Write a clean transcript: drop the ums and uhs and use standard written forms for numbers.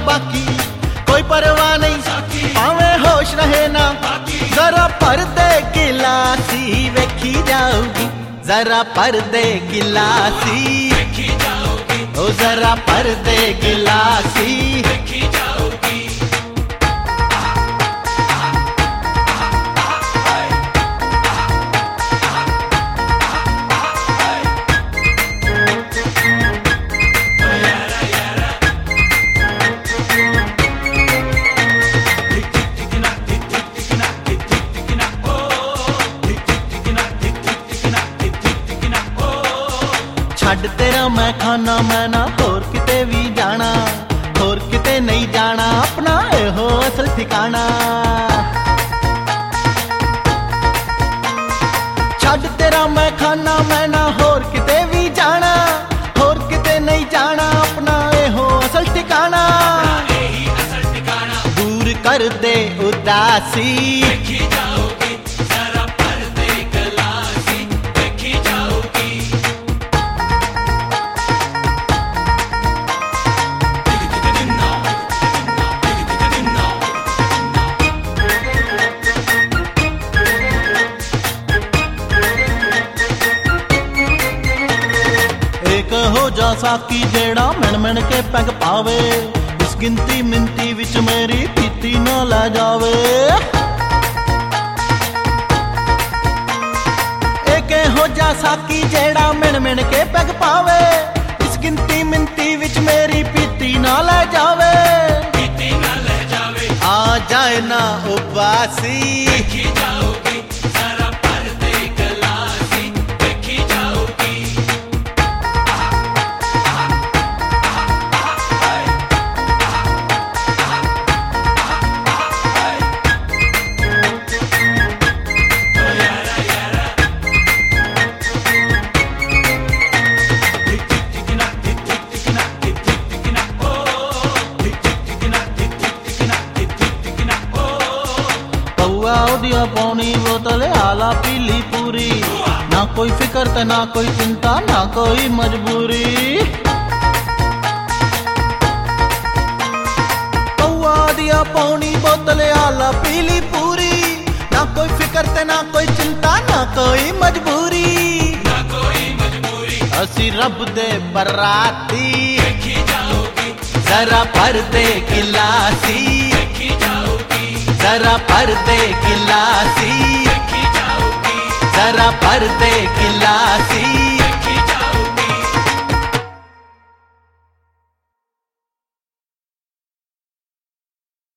बाकी कोई परवाह नहीं, पावे होश रहे ना, जरा पर्दे गिलासी वेखी जाऊगी, जरा पर्दे गिलासी वेखी जाऊगी, ओ जरा पर्दे गिलासी वेखी जाऊगी। छड़ तेरा मैं खाना मैं ना होर किते भी जाना, होर किते नहीं जाना, अपना हो असल ठिकाना। छड़ तेरा मैं खाना मैं ना होर किते भी जाना, होर किते नहीं जाना, अपना हो असल ठिकाना। दूर कर दे उदासी देखी जाओगी, जरा पर्दे गिलासी देखी जाओगी। एक हो जा साकी जेड़ा मिन मिन के पैग पावे, इस गिनती मिनती विच मेरी पीती ना लै जावे। एक हो जा साकी जेड़ा मिन मिन के पैग पावे, इस गिनती मिनती विच मेरी पीती ना लै जावे, पीती ना लै जावे। आ जाए ना उबासी देखी जाओगी, जरा पर्दे गिलासी देखी जाओगी। दिया पौनी बोतल आला पीली पूरी, ना कोई फिक्र ते ना कोई चिंता ना कोई मजबूरी। पौआ दिया पौनी बोतल आला पीली पूरी, ना कोई फिक्र ते ना कोई चिंता ना कोई मजबूरी, ना कोई मजबूरी। असी रब दे बराती देखी जाओगी, जरा पर्दे गिलासी देखी जाओगी, जरा पर्दे गिलासी देखी जाओगी, जरा पर्दे गिलासी।